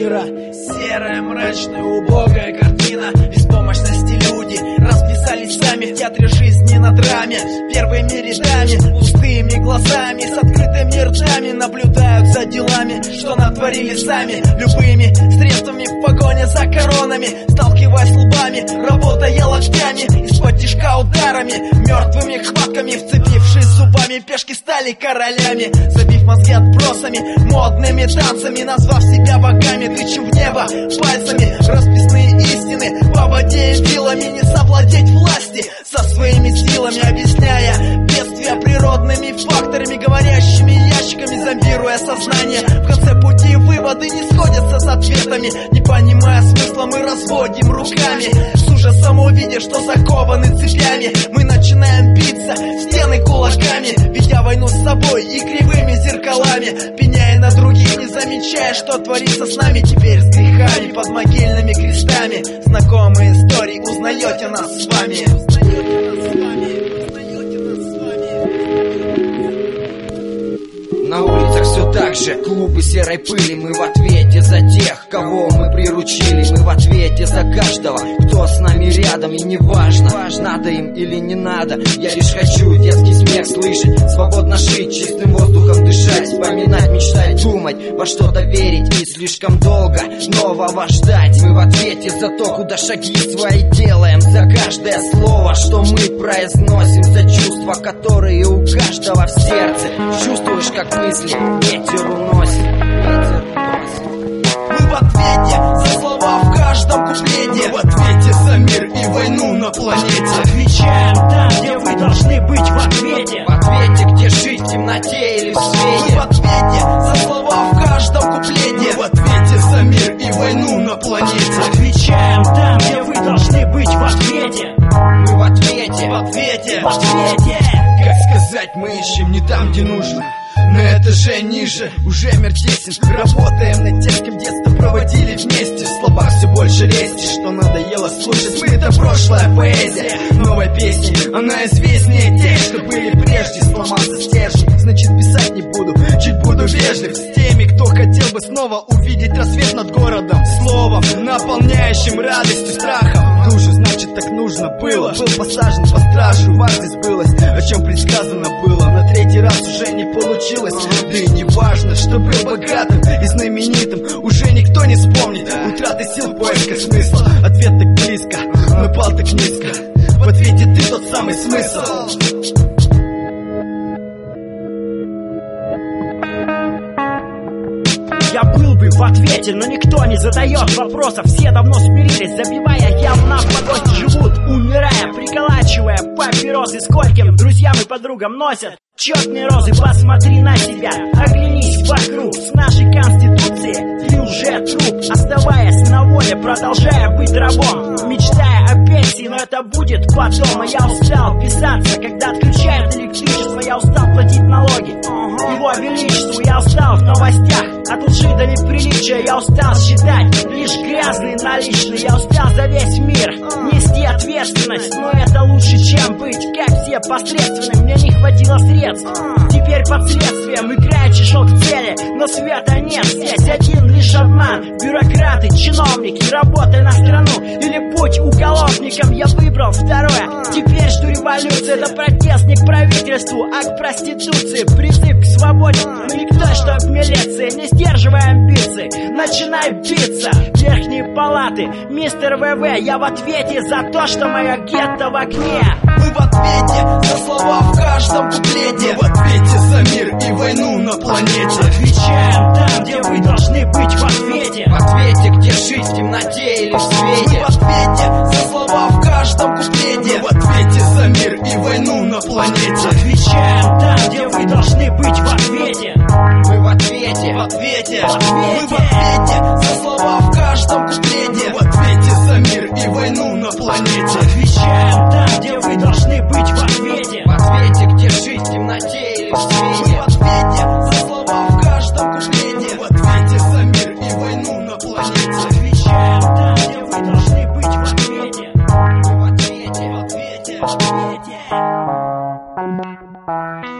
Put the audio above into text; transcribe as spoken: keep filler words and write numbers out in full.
мира. Серая, мрачная, убогая картина. Беспомощности люди расписались сами в театре жизни на драме. Первыми рядами, пустыми глазами, с открытыми ртами наблюдают за делами, что натворили сами. Любыми средствами в погоне за коронами, сталкиваясь лбами, работая локтями, из-под тишка ударами, мертвыми хватками, вцепившись зубами, пешки стали королями. Забив мозги отбросами, модными танцами, назвав себя богами, тычем в небо пальцами. Расписные истины по воде и вилами, не совладеть власти со своими силами, объясняя бедствия природными факторами, говорящими ящиками, зомбируя сознание. В конце пути выводы не сходятся с ответами. Не понимая смысла, мы разводим руками, с ужасом увидя, что закованы цепями. Мы начинаем биться в стены кулаками, ведя войну с собой и кривыми зеркалами, пеняя на других, не замечая, что творится с нами. Теперь с грехами под могильными крестами, знакомые истории, узнаете нас с вами. На улицах все так же, клубы серой пыли. Мы в ответе за тех, кого мы приручили. Мы в ответе за каждого, кто с нами рядом. И не важно, надо им или не надо. Я лишь хочу детский смех слышать, свободно жить, чистым воздухом дышать, вспоминать, мечтать, думать, во что-то верить и слишком долго нового ждать. Мы в ответе за то, куда шаги свои делаем, за каждое слово, что мы произносим, за чувства, которые у каждого в сердце. Чувствуешь, как мысли ветер уносит, ветер уносит. Мы в ответе за слова в каждом куплете, в ответе за мир и войну на планете. Отвечаем там, где вы должны быть в ответе. В ответе, где жить в темноте или в свете. Мы в ответе за слова в каждом куплете, в ответе за мир и войну на планете. Отвечаем там, где вы должны быть в ответе. Мы в ответе, в ответе, в ответе. Как сказать, мы ищем не там, где нужно, на этаже ниже, уже мир тесен. Работаем над тем, с кем детство проводили вместе. В словах все больше лести, что надоело слушать. Мы — это прошлая поэзия новой песни, она известнее тех, что были прежде. Сломался стержень, значит писать не буду, чуть буду вежлив с теми, кто хотел бы снова увидеть рассвет над городом. Словом, наполняющим радостью, страхом. Душу, значит так нужно было. Был посажен по стражу, важность сбылась, о чем предсказано было. На третий раз уже не получилось. Да и не важно, что был богатым и знаменитым, уже никто не вспомнит. Утраты сил в поисках смысла. Ответ так близко, но пал так низко. В ответе ты тот самый смысл. Я был бы в ответе, но никто не задает вопросов. Все давно смирились, забивая явно в погости. Живут, умирая, приколачивая папиросы. Скольким друзьям и подругам носят четные розы. Посмотри на себя, оглянись вокруг. С нашей конституцией ты уже труп. Оставаясь на воле, продолжая быть рабом, мечтая о пенсии, но это будет потом. А я устал писаться, когда отключают электричество. Я устал платить налоги Его Величеству. Я устал в новостях от лжи до неприличия. Я устал считать лишь грязные наличные. Я устал за весь мир нести ответственность, но это лучше, чем быть как все посредственным. Мне не хватило средств, теперь под следствием играючи шел к цели, но света нет. Здесь один лишь обман. Бюрократы, чиновники, работай на страну или будь уголовником. Я выбрал второе. Теперь жду революции. Это протест не к правительству, а к проституции. Призыв к свободе, но не к той, что в милиции. Не сдерживай амбиций, начинай биться. Верхние палаты, мистер ВВ. Я в ответе за то, что мое гетто в окне. Мы в ответе за слова в каждом куплете, в ответе за мир и войну на планете. Отвечаем там, где вы должны быть в ответе. В ответе, где жить в темноте или в свете. Мы в ответе за слова в каждом куплете, в ответе за мир и войну на планете. Отвечаем там, где вы должны быть в ответе. Мы в ответе, в ответе, в ответе. Мы в ответе за слова в каждом куплете, в ответе за мир и войну на планете. Отвечаем там, где вы должны быть в ответе. В ответе, где жить в темноте или в свете. Мы в ответе за слова в каждом куплете, в ответе за мир и войну на планете. Отвечаем там, где вы должны быть в ответе. Мы в ответе, в ответе, в ответе.